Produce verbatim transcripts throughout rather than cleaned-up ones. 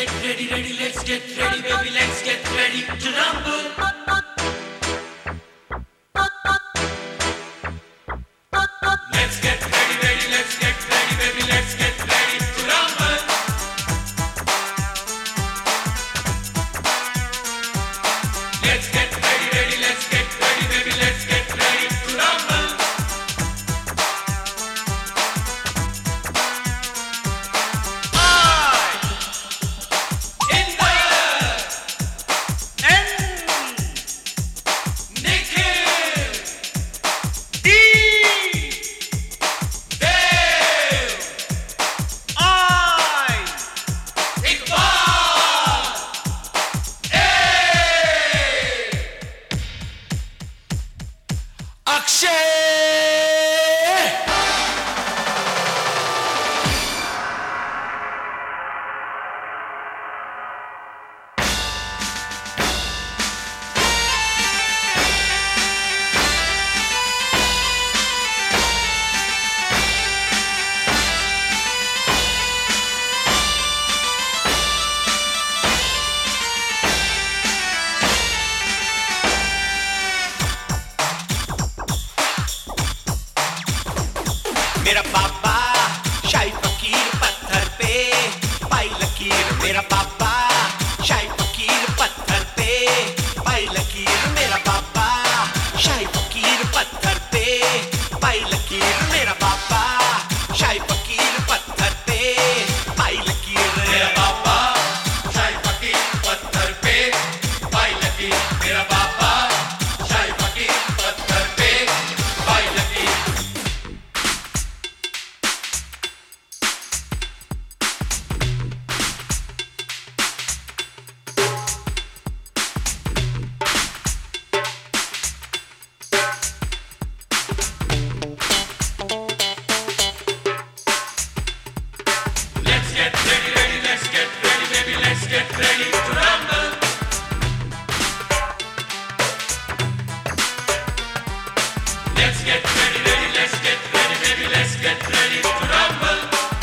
get ready, ready, let's get ready, baby, let's get ready to rumble. Let's get ready, ready, let's get ready, baby, let's get ready to rumble. Let's get ready, ready, let's get ready, baby, let's get ready to rumble. मेरा पापा शाही फकीर पत्थर पे पाई लकीर मेरा पापा शाही फकीर पत्थर पे पाई लकीर मेरा पापा शाही फकीर पत्थर पे पाई लकीर मेरा पापा शाही फकीर पत्थर पे पाई लकीर मेरा पापा शाही फकीर पत्थर पे पाई लकीर मेरा पापा शाही फकीर पत्थर पे पाई लकीर Get ready to rumble. Let's get ready, ready, let's get ready, baby, let's get ready to rumble.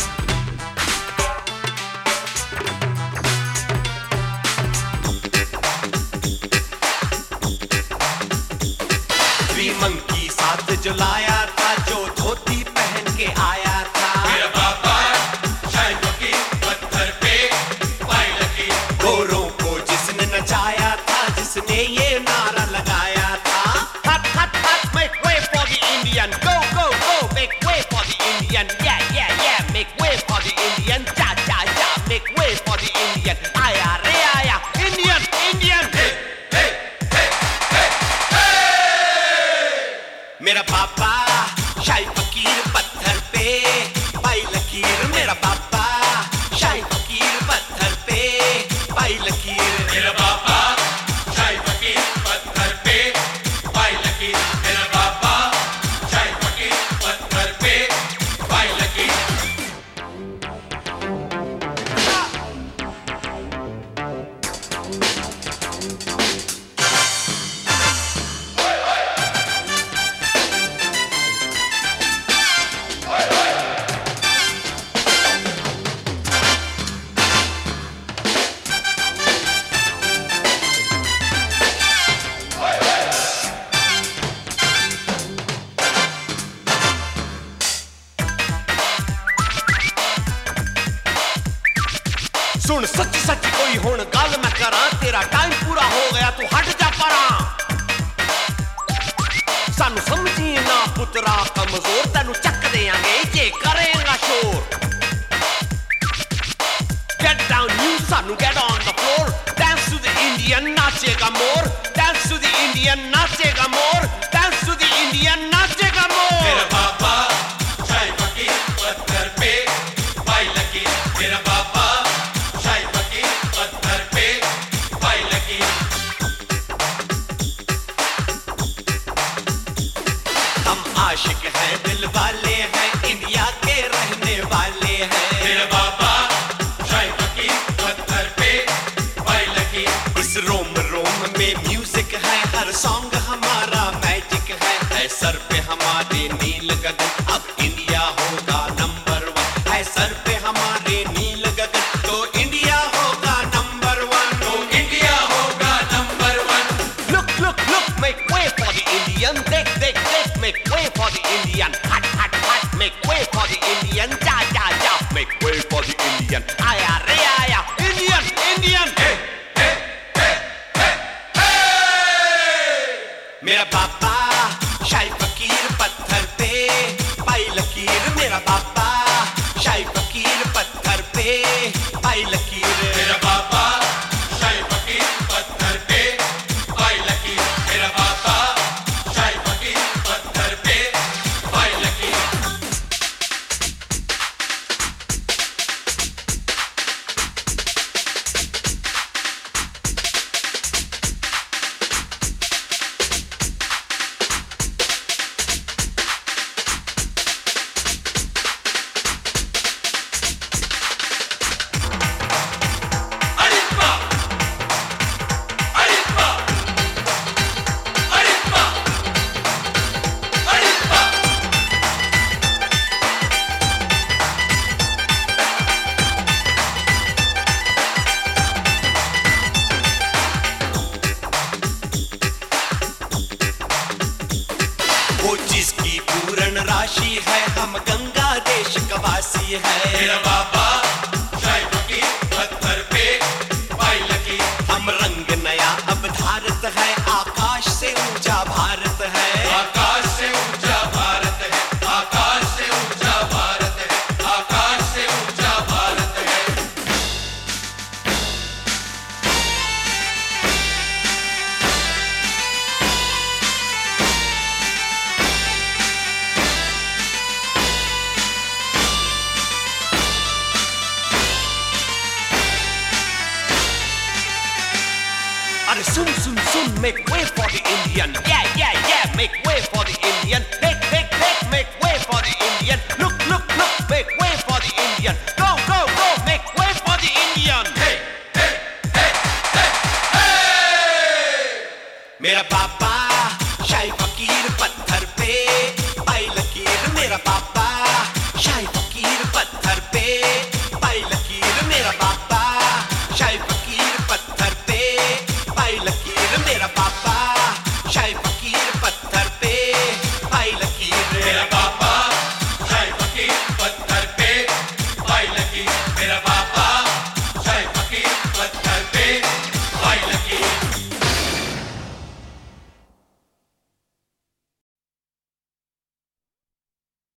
Monkey साथ जो लाया था जो धोती पहन के आया था मेरा पापा शाही फकीर पत्थर पे पाई लकीर गोरों को जिसने नचाया था जिसने ये नारा लगाया था हट हट हट make way for the Indian go go go make way for the Indian yeah yeah yeah make way for the Indian ja ja ja make way for the Indian आया रे आया Indian Indian hey hey hey hey hey मेरा पापा शाही फकीर पत्थर पे पाई लकीर मेरा पापा शाही फकीर पत्थर पे पाई लकीर मेरा पापा शाही फकीर पत्थर पे पाई लकीर मेरा पापा शाही फकीर पत्थर पे पाई लकीर सुन सच्ची सच्ची कोई हुण गल मैं करा तेरा टाइम पूरा हो गया तू हट जा परा सानू समझी ना पुत्रा कमजोर तेनू चक देंगे जे करेगा शोर Get down you सानू get on the floor Dance to the Indian नाचेगा more Dance to the Indian नाचेगा more Dance to the Indian नाचेगा मोर मेरा पापा शाही फकीर पत्थर पे पाई लकीर मेरा पापा शाही फकीर पत्थर पे पाई लकीर हम आशिक हैं दिल वाले हैं इंडिया के रहने वाले हैं मेरा पापा शाही फकीर पत्थर पे पाई लकीर इस रोम रोम में म्यूजिक है हर सॉन्ग हमारा मैजिक है है सर पे हमारे नील गगन अब इंडिया होगा नंबर वन है सर पे हमारे नील गगन तो इंडिया होगा Indian. Deck, deck, deck, make way for the Indian. Hot, hot, hot, make way for the Indian. Ja, ja, ja, make way for the Indian. Aya, re, aya, Indian, Indian. Hey, hey, hey, hey, hey! मेरा पापा शाही फकीर पत्थर पे, पाई लकीर. मेरा पापा शाही फकीर पत्थर पे, पाई लकीर. मेरा पापा शाही फकीर पत्थर पे, पाई लकीर. मेरा पापा शाही फकीर पत्थर पे, पाई लकीर. Arisma! Arisma! Arisma! Arisma! वो जिसकी पूर्ण राशि है, हम गंगा देश कवासी है. मेरा पापा शाही फकीर पत्थर पे, पाई लकीर. हम रंग नया अब धारत है, आकाश से ऊंचा भारत है. आकाश से ऊंचा भारत है, आकाश से ऊंचा भारत है, आकाश से ऊंचा भारत है. अरे सुन सुन सुन, make way for the Indian.